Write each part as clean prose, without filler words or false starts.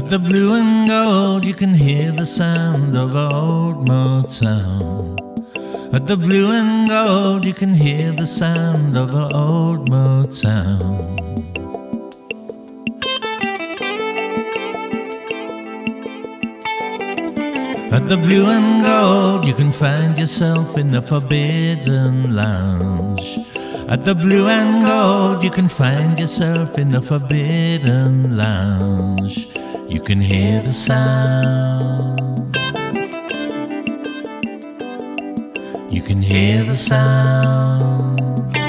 At the Blue and Gold you can hear the sound of old Motown. At the Blue and Gold you can hear the sound of old Motown. At the Blue and Gold you can find yourself in the Forbidden Lounge. At the Blue and Gold you can find yourself in the Forbidden Lounge. You can hear the sound. You can hear the sound.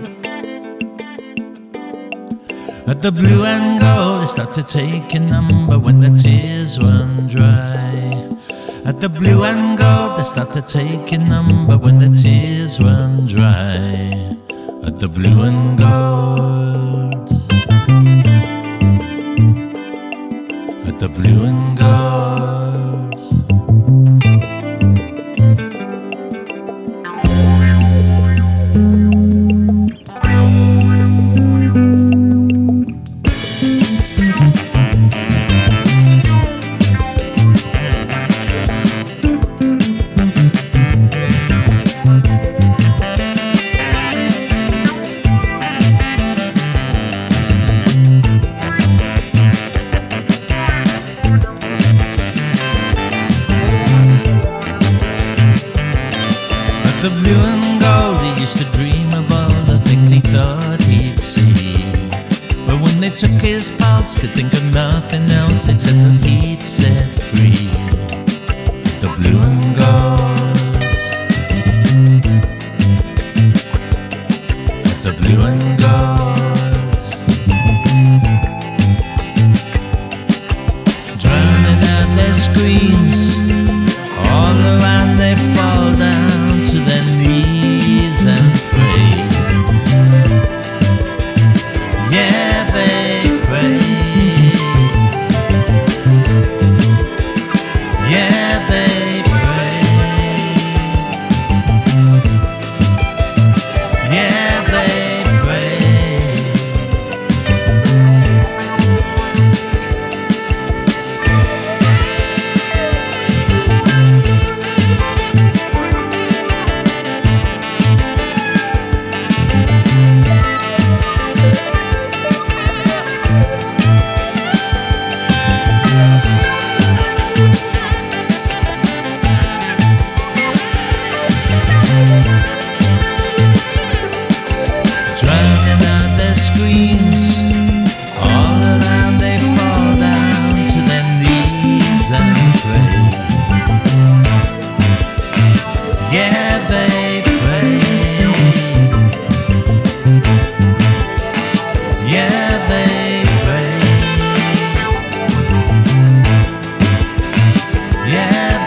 At the Blue and Gold they start to take your number when the tears run dry. At the Blue and Gold they start to take your number when the tears run dry. At the Blue and Gold. At the Blue and Gold. The Blue and Gold, he used to dream of all the things he thought he'd see. But when they took his pulse, could think of nothing else except that he'd set free. The Blue and Gold. The Blue and Gold. Drowning out their screams, all around they fall down to their knees and pray. Yeah, they pray. Yeah, they pray. Yeah, they pray. Drowning out their screams, all around they fall down to their knees and pray. Yeah, they pray. Yeah, they pray. Yeah.